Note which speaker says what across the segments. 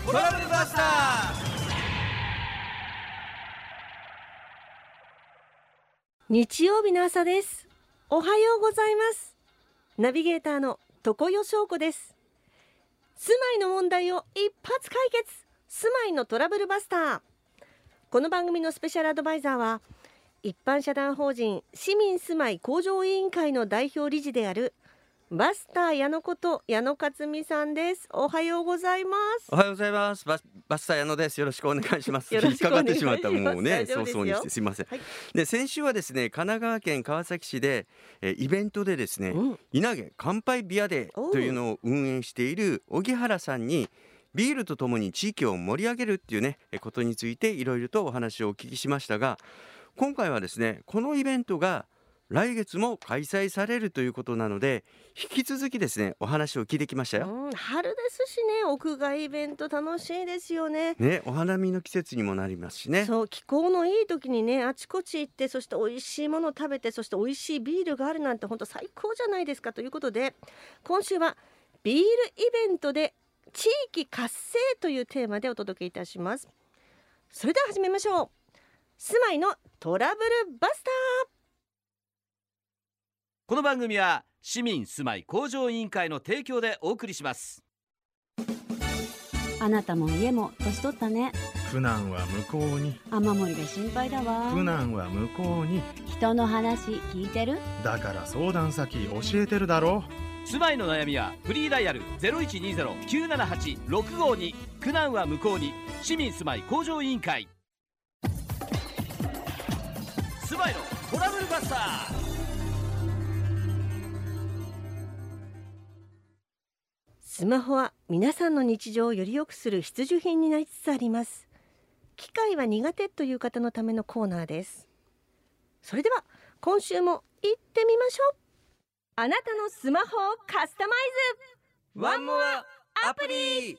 Speaker 1: トラブルバスター。
Speaker 2: 日曜日の朝です。おはようございます。ナビゲーターの常世翔子です。住まいの問題を一発解決、住まいのトラブルバスター。この番組のスペシャルアドバイザーは一般社団法人市民住まい向上委員会の代表理事であるバスター矢野こと矢野克美さんです。おはようございます。
Speaker 1: おはようございます。バスター矢野です。よろしくお願いします。
Speaker 2: よろしくお願いします。
Speaker 1: 引っかかってしまった。もうね、
Speaker 2: 大丈夫ですよ
Speaker 1: 早々にしてすいません、
Speaker 2: はい。
Speaker 1: で先週はですね、神奈川県川崎市でイベントでですね、稲毛乾杯ビアデーというのを運営している荻原さんにビールとともに地域を盛り上げるっていうねことについていろいろとお話をお聞きしましたが、今回はですね、このイベントが来月も開催されるということなので、引き続きですねお話を聞いてきましたよ。
Speaker 2: 春ですしね、屋外イベント楽しいですよね。
Speaker 1: お花見の季節にもなりますしね。
Speaker 2: そう、気候のいい時にね、あちこち行って、そして美味しいものを食べて、そして美味しいビールがあるなんて本当最高じゃないですか。ということで、今週はビールイベントで地域活性というテーマでお届けいたします。それでは始めましょう。住まいのトラブルバスター。
Speaker 3: この番組は市民住まい向上委員会の提供でお送りします。
Speaker 4: あなたも家も年取ったね。
Speaker 5: 苦難は向こうに。
Speaker 4: 雨漏りが心配だわ。
Speaker 5: 苦難は向こうに。
Speaker 4: 人の話聞いてる？
Speaker 5: だから相談先教えてるだろ。
Speaker 3: 住まいの悩みはフリーダイヤル 0120-978-652。苦難は向こうに。市民住まい向上委員会。住まいのトラブルバスター。
Speaker 2: スマホは皆さんの日常をより良くする必需品になりつつあります。機械は苦手という方のためのコーナーです。それでは今週も行ってみましょう。あなたのスマホをカスタマイズ、
Speaker 1: ワンモアアプリ。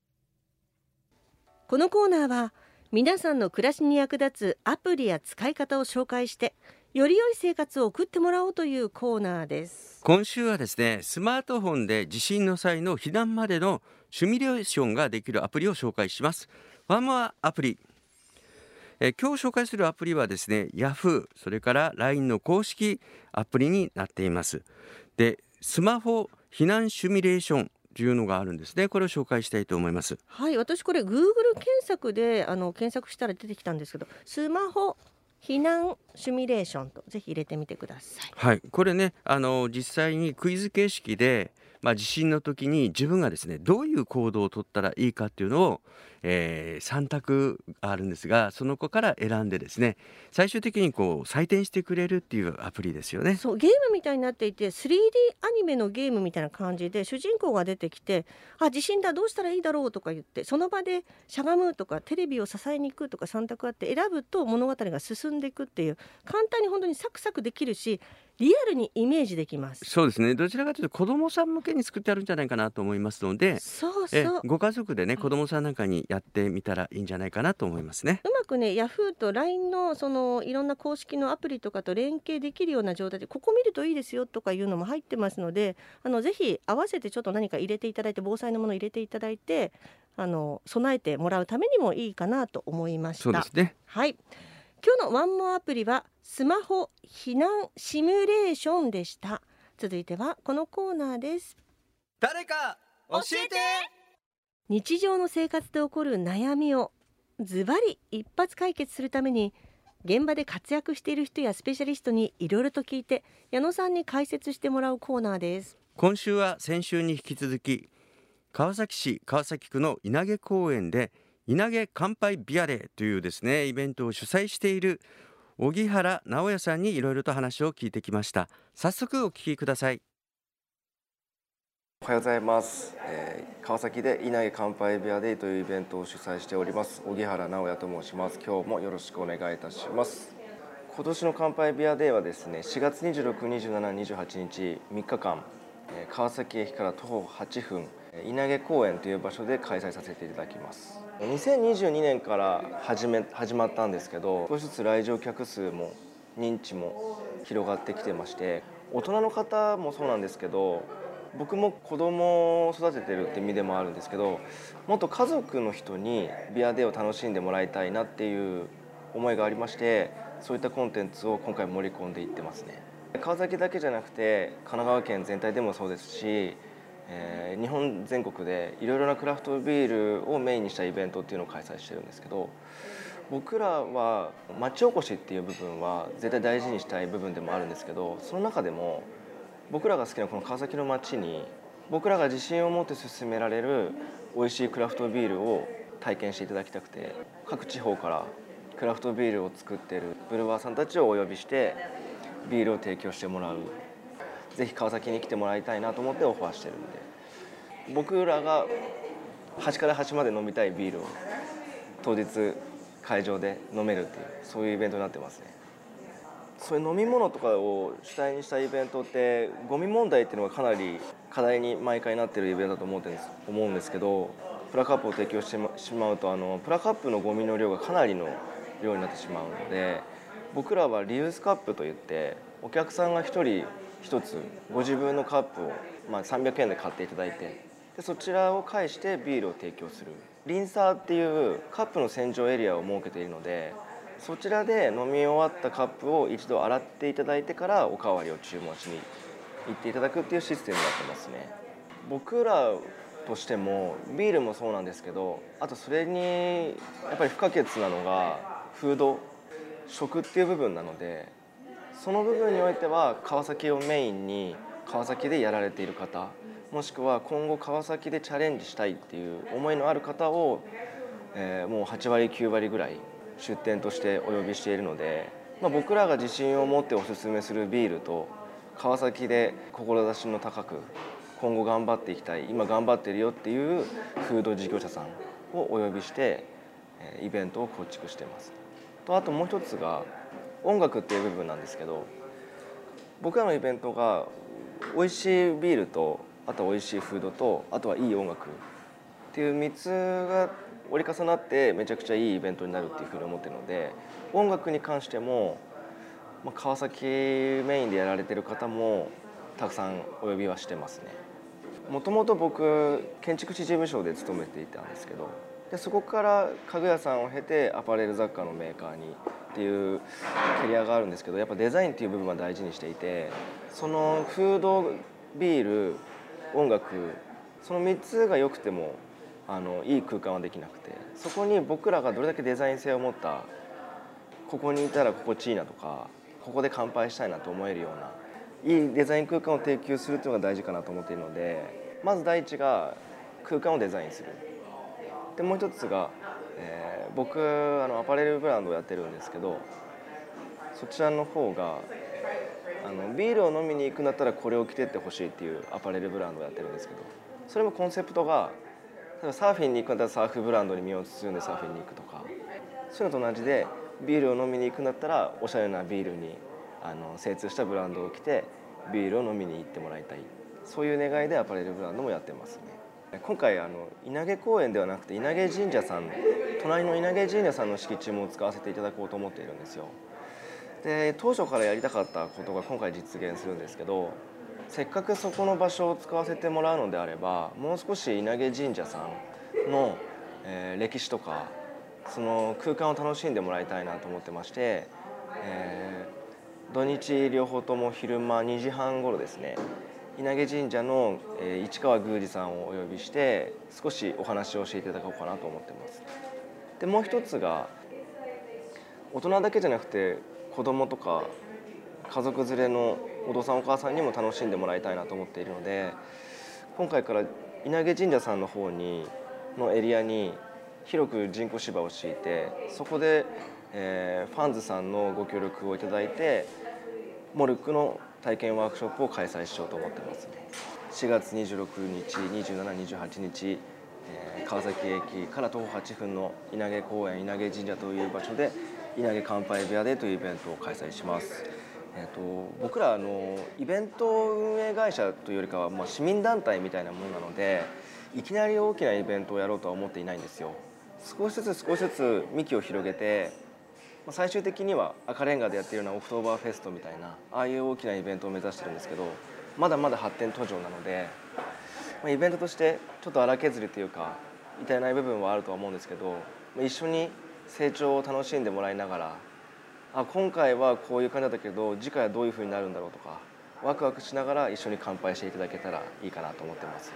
Speaker 2: このコーナーは皆さんの暮らしに役立つアプリや使い方を紹介してより良い生活を送ってもらおうというコーナーです。
Speaker 1: 今週はですね、スマートフォンで地震の際の避難までのシミュレーションができるアプリを紹介します。ワンモアアプリ。今日紹介するアプリはですね、Yahoo、それから LINE の公式アプリになっています。で、スマホ避難シミュレーションというのがあるんですね。これを紹介したいと思います。
Speaker 2: はい、私これ Google 検索で検索したら出てきたんですけど、スマホ避難シミュレーションとぜひ入れてみてください。
Speaker 1: はい、これね、実際にクイズ形式で、地震の時に自分がですねどういう行動を取ったらいいかっていうのを、3択あるんですが、その子から選んでですね、最終的にこう採点してくれるっていうアプリですよね。
Speaker 2: そう、ゲームみたいになっていて 3D アニメのゲームみたいな感じで、主人公が出てきて、地震だ、どうしたらいいだろうとか言って、その場でしゃがむとかテレビを支えに行くとか3択あって、選ぶと物語が進んでいくっていう、簡単に本当にサクサクできるし、リアルにイメージできます。
Speaker 1: そうですね、どちらかというと子どもさん向けに作ってあるんじゃないかなと思いますので、
Speaker 2: そうそう、
Speaker 1: ご家族でね子どもさんなんかにやってみたらいいんじゃないかなと思いますね。
Speaker 2: うまくね、ヤフーと LINE のそのいろんな公式のアプリとかと連携できるような状態で、ここ見るといいですよとかいうのも入ってますので、ぜひ合わせてちょっと何か入れていただいて、防災のもの入れていただいて、備えてもらうためにもいいかなと思いました。
Speaker 1: そうですね。
Speaker 2: はい、今日のワンモアアプリはスマホ避難シミュレーションでした。続いてはこのコーナーです。
Speaker 1: 誰か教えて。
Speaker 2: 日常の生活で起こる悩みをズバリ一発解決するために、現場で活躍している人やスペシャリストにいろいろと聞いて矢野さんに解説してもらうコーナーです。
Speaker 1: 今週は先週に引き続き川崎市川崎区の稲毛公園で稲毛乾杯ビアデーというですねイベントを主催している荻原直也さんにいろいろと話を聞いてきました。早速お聞きください。
Speaker 6: おはようございます。川崎で稲毛乾杯ビアデーというイベントを主催しております荻原直也と申します。今日もよろしくお願いいたします。今年の乾杯ビアデーはですね、4月26、27、28日3日間、川崎駅から徒歩8分稲毛公園という場所で開催させていただきます。2022年から始まったんですけど、少しずつ来場客数も認知も広がってきてまして、大人の方もそうなんですけど、 僕も子供を育ててるって意味でもあるんですけど、もっと家族の人にビアデーを楽しんでもらいたいなっていう思いがありまして、そういったコンテンツを今回盛り込んでいってますね。川崎だけじゃなくて神奈川県全体でもそうですし、日本全国でいろいろなクラフトビールをメインにしたイベントっていうのを開催してるんですけど、僕らは町おこしっていう部分は絶対大事にしたい部分でもあるんですけど、その中でも僕らが好きなこの川崎の街に僕らが自信を持って進められる美味しいクラフトビールを体験していただきたくて、各地方からクラフトビールを作っているブルワーさんたちをお呼びしてビールを提供してもらう、ぜひ川崎に来てもらいたいなと思ってオファーしてるんで、僕らが端から端まで飲みたいビールを当日会場で飲めるっていう、そういうイベントになってますね。そういう飲み物とかを主体にしたイベントってゴミ問題っていうのがかなり課題に毎回なってるイベントだと思うんですけど、プラカップを提供してしまうとプラカップのゴミの量がかなりの量になってしまうので、僕らはリユースカップといってお客さんが1人1つご自分のカップを300円で買っていただいて、でそちらを介してビールを提供するリンサーっていうカップの洗浄エリアを設けているので、そちらで飲み終わったカップを一度洗っていただいてからおかわりを注文しに行っていただくっていうシステムになってますね。僕らとしてもビールもそうなんですけど、あとそれにやっぱり不可欠なのがフード、食っていう部分なので、その部分においては川崎をメインに川崎でやられている方、もしくは今後川崎でチャレンジしたいっていう思いのある方を、もう8割9割ぐらい出店としてお呼びしているので、僕らが自信を持っておすすめするビールと川崎で志の高く今後頑張っていきたい、今頑張ってるよっていうフード事業者さんをお呼びしてイベントを構築しています。とあともう一つが音楽っていう部分なんですけど、僕らのイベントが美味しいビールと、あとは美味しいフードと、あとはいい音楽っていう3つが折り重なってめちゃくちゃいいイベントになるっていうふうに思っているので、音楽に関しても川崎メインでやられてる方もたくさんお呼びはしてますね。もともと僕建築士事務所で勤めていたんですけど、でそこから家具屋さんを経てアパレル雑貨のメーカーにっていうキャリアがあるんですけど、やっぱデザインっていう部分は大事にしていて、そのフード、ビール、音楽、その3つが良くてもいい空間はできなくて、そこに僕らがどれだけデザイン性を持った、ここにいたら心地いいなとか、ここで乾杯したいなと思えるようないいデザイン空間を提供するっていうのが大事かなと思っているので、まず第一が空間をデザインする。でもう一つが、僕アパレルブランドをやってるんですけど、そちらの方がビールを飲みに行くんだったらこれを着てってほしいっていうアパレルブランドをやってるんですけど、それもコンセプトが例えばサーフィンに行くんだったらサーフブランドに身を包んでサーフィンに行くとか、そういうのと同じでビールを飲みに行くんだったらおしゃれなビールに精通したブランドを着てビールを飲みに行ってもらいたい、そういう願いでアパレルブランドもやってますね。今回稲毛公園ではなくて稲毛神社さん、隣の稲毛神社さんの敷地も使わせていただこうと思っているんですよ。で当初からやりたかったことが今回実現するんですけど、せっかくそこの場所を使わせてもらうのであれば、もう少し稲毛神社さんの、歴史とかその空間を楽しんでもらいたいなと思ってまして、土日両方とも昼間2時半頃ですね、稲毛神社の市川宮司さんをお呼びして少しお話をしていただこうかなと思ってます。でもう一つが大人だけじゃなくて子供とか家族連れのお父さんお母さんにも楽しんでもらいたいなと思っているので、今回から稲毛神社さんの方のエリアに広く人工芝を敷いて、そこで、ファンズさんのご協力をいただいてモルックの体験ワークショップを開催しようと思ってますね。4月26日、27、28日、川崎駅から徒歩8分の稲毛公園稲毛神社という場所で稲毛乾杯部屋でというイベントを開催します。僕らイベント運営会社というよりかは、市民団体みたいなものなので、いきなり大きなイベントをやろうとは思っていないんですよ。少しずつ幹を広げて、最終的には赤レンガでやっているようなオクトーバーフェストみたいなああいう大きなイベントを目指してるんですけど、 まだまだ発展途上なので、イベントとしてちょっと荒削りというか至らない部分はあるとは思うんですけど、一緒に成長を楽しんでもらいながら、今回はこういう感じだったけど次回はどういう風になるんだろうとか、ワクワクしながら一緒に乾杯していただけたらいいかなと思ってますね。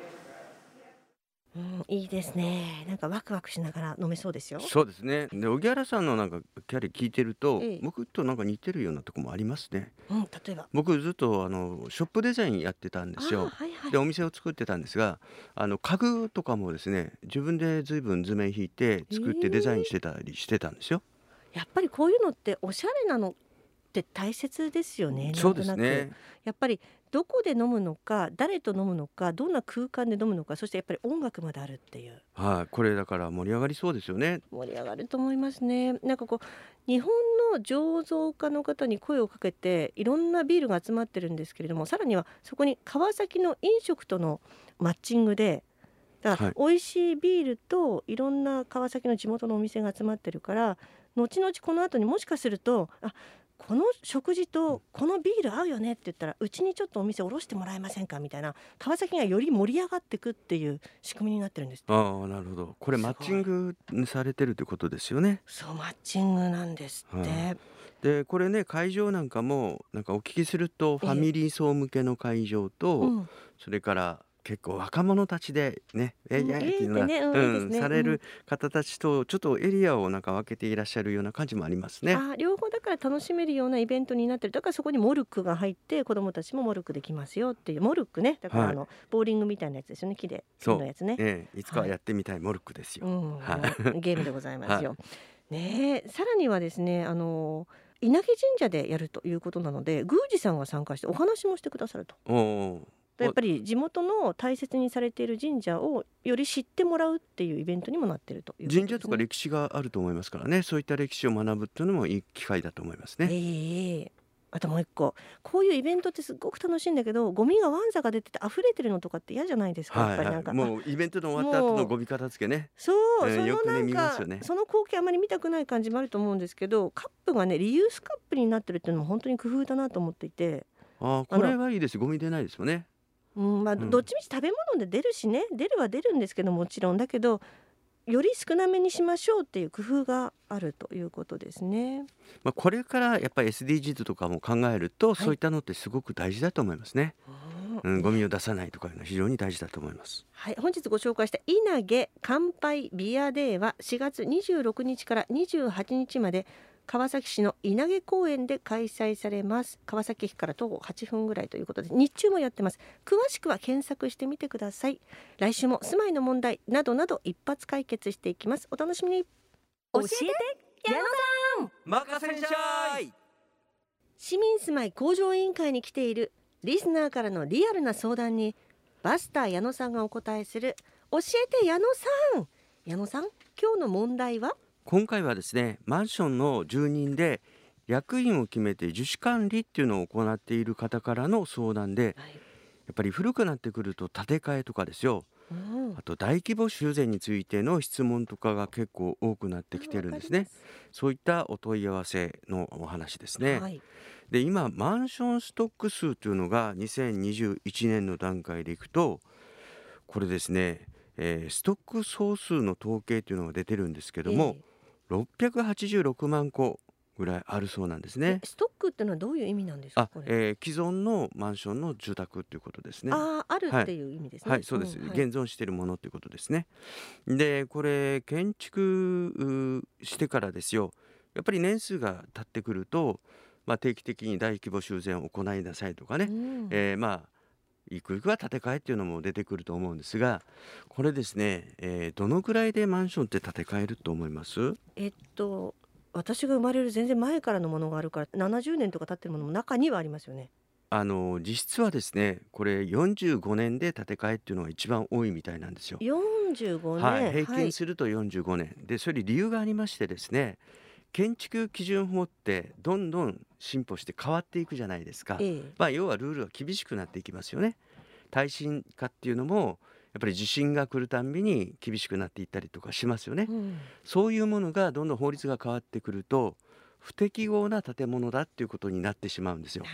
Speaker 2: いいですね。なんかワクワクしながら飲めそうですよ。
Speaker 1: そうですね。で、荻原さんのなんかキャリ聞いてると、
Speaker 2: ええ
Speaker 1: 僕となんか似てるようなとこもありますね。
Speaker 2: 例えば。
Speaker 1: 僕ずっとショップデザインやってたんですよ。
Speaker 2: はいはい。
Speaker 1: で、お店を作ってたんですが、家具とかもですね、自分で随分図面引いて作ってデザインしてたりしてたんですよ。
Speaker 2: やっぱりこういうのっておしゃれなのって大切ですよね。
Speaker 1: そうです
Speaker 2: なんとなく
Speaker 1: ね。
Speaker 2: やっぱりどこで飲むのか、誰と飲むのか、どんな空間で飲むのか、そしてやっぱり音楽まであるっていう、
Speaker 1: はい、これだから盛り上がりそうですよね。
Speaker 2: 盛り上がると思いますね。なんかこう日本の醸造家の方に声をかけていろんなビールが集まってるんですけれども、さらにはそこに川崎の飲食とのマッチングで、だから美味しいビールといろんな川崎の地元のお店が集まってるから、後々この後にもしかするとこの食事とこのビール合うよねって言ったら、うちにちょっとお店下ろしてもらえませんかみたいな、川崎がより盛り上がっていくっていう仕組みになってるんです。
Speaker 1: ああ、なるほど。これ
Speaker 2: すごい
Speaker 1: マッチングされてるってことですよね。
Speaker 2: そうマッチングなんですって、
Speaker 1: はいで、これね、会場なんかもなんかお聞きするとファミリー層向けの会場と、それから結構若者たちでね、イエイっていうのが、
Speaker 2: いいですね。
Speaker 1: される方たちとちょっとエリアをなんか分けていらっしゃるような感じもありますね。
Speaker 2: 両方だから楽しめるようなイベントになってる。だからそこにモルックが入って子どもたちもモルックできますよっていう。モルックね、だからボーリングみたいなやつですよね。木のやつね。
Speaker 1: いつかはやってみたいモルックですよ。
Speaker 2: ゲームでございますよ。ねえ、さらにはですね、稲毛神社でやるということなので、宮司さんが参加してお話もしてくださると。やっぱり地元の大切にされている神社をより知ってもらうっていうイベントにもなっているということですね。
Speaker 1: 神社とか歴史があると思いますからね、そういった歴史を学ぶっていうのもいい機会だと思いますね。
Speaker 2: あともう一個、こういうイベントってすごく楽しいんだけど、ゴミがわんさか出てて溢れてるのとかって嫌じゃないですか。やっぱりなんか、
Speaker 1: もうイベントの終わった後のゴミ片付けね。
Speaker 2: そう、
Speaker 1: よくね
Speaker 2: なん
Speaker 1: 見ます
Speaker 2: か
Speaker 1: よね。
Speaker 2: その光景あまり見たくない感じもあると思うんですけど、カップがねリユースカップになってるっていうのも本当に工夫だなと思っていて、
Speaker 1: これはいいです。ゴミ出ないですよね。
Speaker 2: どっちみち食べ物で出るしね、出るは出るんですけど、もちろんだけどより少なめにしましょうっていう工夫があるということですね。
Speaker 1: これからやっぱり SDGs とかも考えると、そういったのってすごく大事だと思いますね。ゴミを出さないとかいうのは非常に大事だと思います。
Speaker 2: 本日ご紹介した稲毛乾杯ビアデーは4月26日から28日まで川崎市の稲毛公園で開催されます。川崎駅から徒歩8分ぐらいということで、日中もやってます。詳しくは検索してみてください。来週も住まいの問題などなど一発解決していきます。お楽しみに。教えて矢野さん。
Speaker 1: 任せんしゃい。
Speaker 2: 市民住まい向上委員会に来ているリスナーからのリアルな相談にバスター矢野さんがお答えする教えて矢野さん。矢野さん、今日の問題は？
Speaker 1: 今回はですね、マンションの住人で役員を決めて自主管理っていうのを行っている方からの相談で、やっぱり古くなってくると建て替えとかですよ、あと大規模修繕についての質問とかが結構多くなってきてるんですね。そういったお問い合わせのお話ですね。で、今マンションストック数というのが2021年の段階でいくと、これですね、ストック総数の統計というのが出てるんですけども、686万個ぐらいあるそうなんですね。
Speaker 2: ストックってのはどういう意味なんですか？
Speaker 1: 既存のマンションの住宅ということですね。
Speaker 2: あるっていう意味ですね。
Speaker 1: そうです。現存しているものということですね。で、これ建築してからですよ、やっぱり年数が経ってくると、定期的に大規模修繕を行いなさいとかね、ゆくゆくは建て替えっていうのも出てくると思うんですが、これですね、どのくらいでマンションって建て替えると思います？
Speaker 2: 私が生まれる全然前からのものがあるから、70年とか経ってるものも中にはありますよね。
Speaker 1: 実質はですね、これ45年で建て替えっていうのが一番多いみたいなんですよ。
Speaker 2: 45年、
Speaker 1: 平均すると45年で、それ理由がありましてですね、建築基準法ってどんどん進歩して変わっていくじゃないですか。要はルールが厳しくなっていきますよね。耐震化っていうのもやっぱり地震が来るたんびに厳しくなっていったりとかしますよね。そういうものがどんどん法律が変わってくると不適合な建物だっていうことになってしまうんですよ。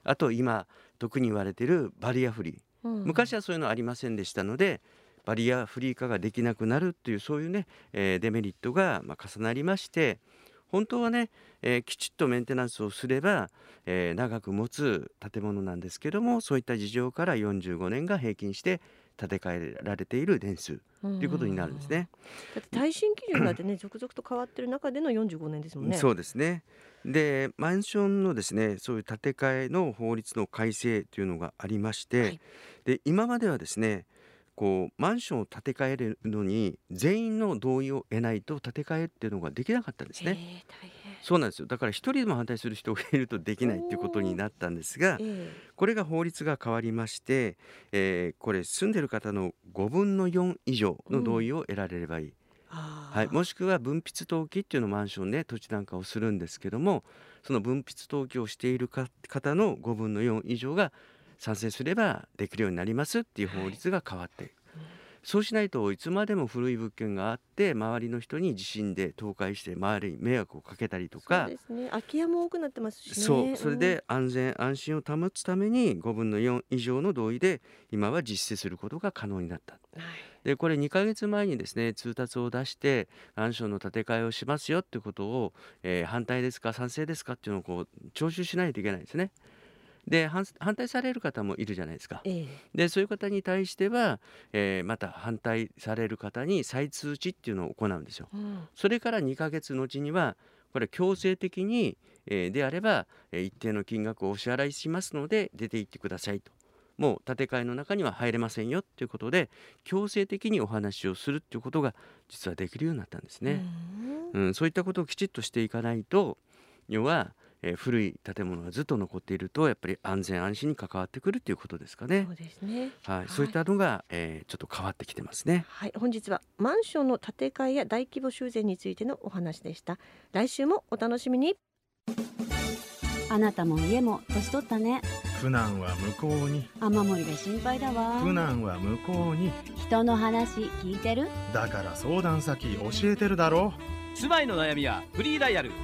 Speaker 1: あと今特に言われているバリアフリー、昔はそういうのありませんでしたので、バリアフリー化ができなくなるっていうそういうね、デメリットが重なりまして、本当はね、きちっとメンテナンスをすれば、長く持つ建物なんですけども、そういった事情から45年が平均して建て替えられている年数ということになるんですね。
Speaker 2: だって耐震基準だってね続々と変わってる中での45年ですもんね。
Speaker 1: そうですね。でマンションのですねそういう建て替えの法律の改正というのがありまして、
Speaker 2: はい、
Speaker 1: で今まではですねこうマンションを建て替えるのに全員の同意を得ないと建て替えっていうのができなかったんですね。
Speaker 2: 大変。
Speaker 1: そうなんですよ。だから一人でも反対する人がいるとできないっていうことになったんですが、これが法律が変わりまして、これ住んでる方の5分の4以上の同意を得られればいい、はい、もしくは分筆登記っていうのをマンションで土地なんかをするんですけども、その分筆登記をしている方の5分の4以上が賛成すればできるようになりますっていう法律が変わっている、そうしないといつまでも古い物件があって周りの人に地震で倒壊して周りに迷惑をかけたりとか、
Speaker 2: そうですね、空き家も多くなってますしね。
Speaker 1: それで安全安心を保つために5分の4以上の同意で今は実施することが可能になった。でこれ2ヶ月前にですね通達を出してマンションの建て替えをしますよってことを、反対ですか賛成ですかっていうのをこう徴収しないといけないんですね。で反対される方もいるじゃないですか。でそういう方に対しては、また反対される方に再通知っていうのを行うんですよ。それから2ヶ月後にはこれ強制的に、であれば、一定の金額をお支払いしますので出て行ってくださいと、もう建て替えの中には入れませんよということで強制的にお話をするっていうことが実はできるようになったんですね。そういったことをきちっとしていかないと、要は古い建物がずっと残っているとやっぱり安全安心に関わってくるということですかね。
Speaker 2: そうですね、
Speaker 1: そういったのが、ちょっと変わってきてますね。
Speaker 2: 本日はマンションの建て替えや大規模修繕についてのお話でした。来週もお楽しみに。
Speaker 4: あなたも家も年取ったね。
Speaker 5: 苦難は向こうに。
Speaker 4: 雨漏りで心配だわ。
Speaker 5: 苦難は向こうに。
Speaker 4: 人の話聞いてる？
Speaker 5: だから相談先教えてるだろ。
Speaker 3: 住まいの悩みはフリーダイヤル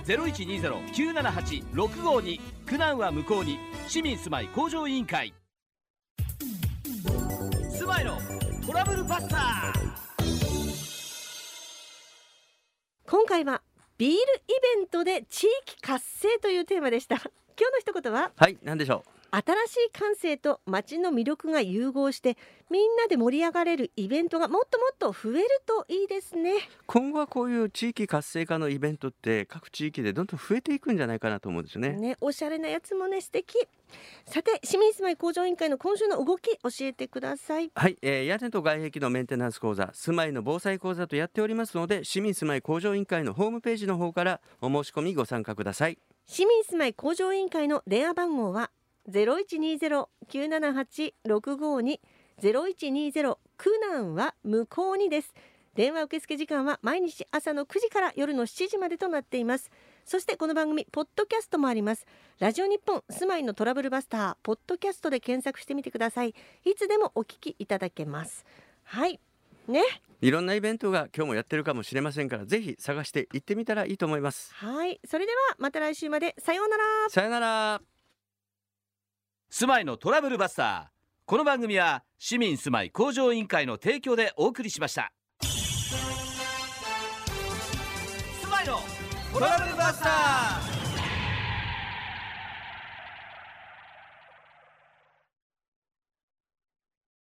Speaker 3: 0120-978-652 苦難は向こうに市民住まい向上委員会。住まいのトラブルバスター。
Speaker 2: 今回はビールイベントで地域活性というテーマでした。今日の一言は、
Speaker 1: 何でしょう。
Speaker 2: 新しい感性と街の魅力が融合してみんなで盛り上がれるイベントがもっともっと増えるといいですね。
Speaker 1: 今後はこういう地域活性化のイベントって各地域でどんどん増えていくんじゃないかなと思うんですよね。
Speaker 2: おしゃれなやつもね素敵。さて市民住まい向上委員会の今週の動き教えてください。
Speaker 1: 屋根と外壁のメンテナンス講座、住まいの防災講座とやっておりますので、市民住まい向上委員会のホームページの方からお申し込みご参加ください。
Speaker 2: 市民住まい向上委員会の電話番号は 0120-978-652 0120 苦難は向こうにです。電話受付時間は毎日朝の9時から夜の7時までとなっています。そしてこの番組ポッドキャストもあります。ラジオ日本住まいのトラブルバスターポッドキャストで検索してみてください。いつでもお聞きいただけます。い
Speaker 1: ろんなイベントが今日もやってるかもしれませんから、ぜひ探して行ってみたらいいと思います。
Speaker 2: それではまた来週まで。さようなら。
Speaker 1: さようなら。
Speaker 3: 住まいのトラブルバスター。この番組は市民住まい向上委員会の提供でお送りしました。住まいのトラブルバスター。